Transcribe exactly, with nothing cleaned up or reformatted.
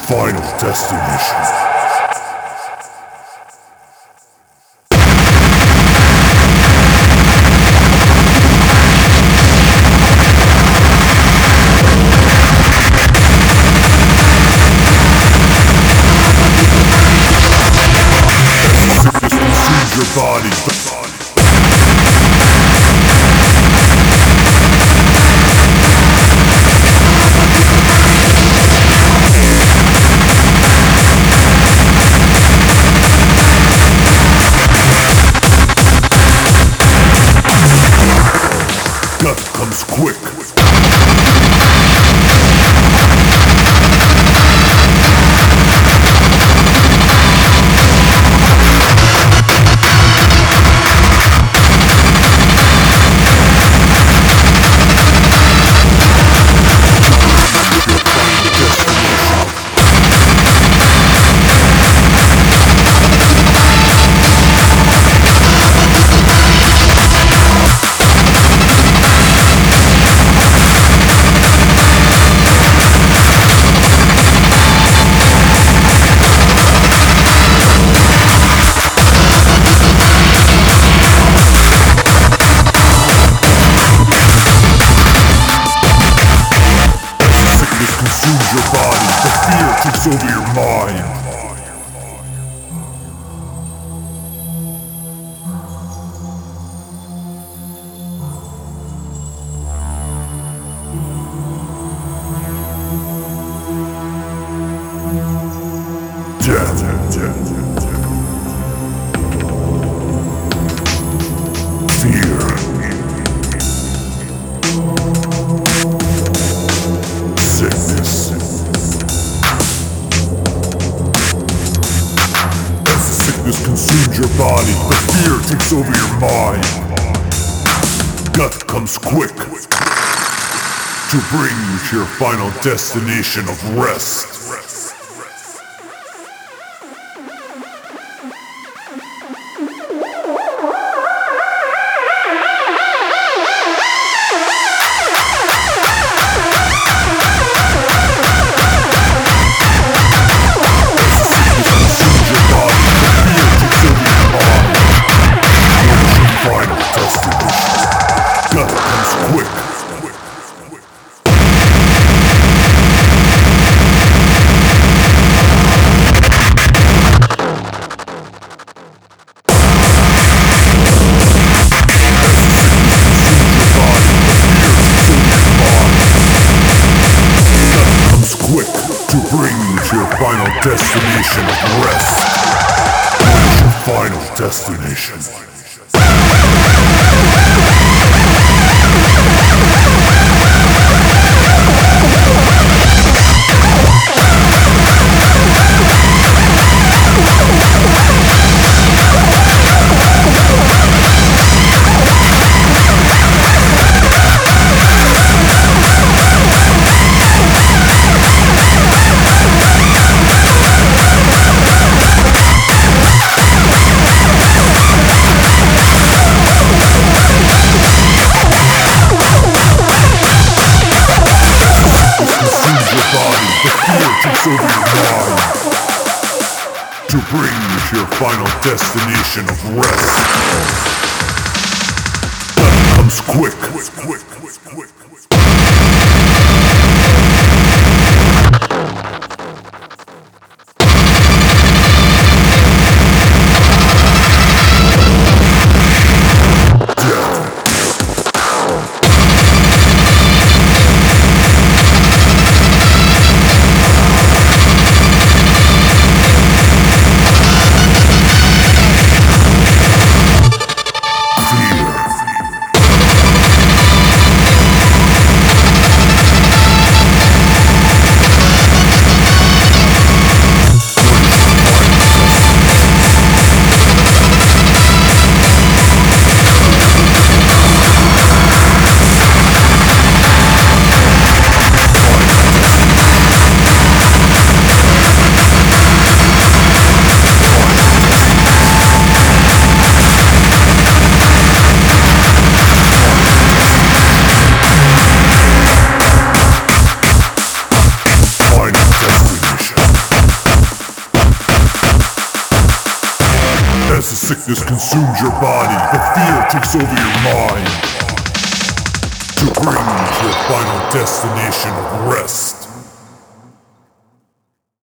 final destination. Your body. Death comes quick. Consumes your body, the fear takes over your mind. Death, death, death, death. Fear. Sickness. As the sickness consumes your body, the fear takes over your mind. Death comes quick to bring you to your final destination of rest. Quick to bring you to your final destination of rest. What is your final destination? Takes over your mind to bring you to your final destination of rest. Death comes quick. quick, quick, quick, quick, quick. Fear. As the sickness consumes your body, the fear takes over your mind. To bring you to your final destination of rest.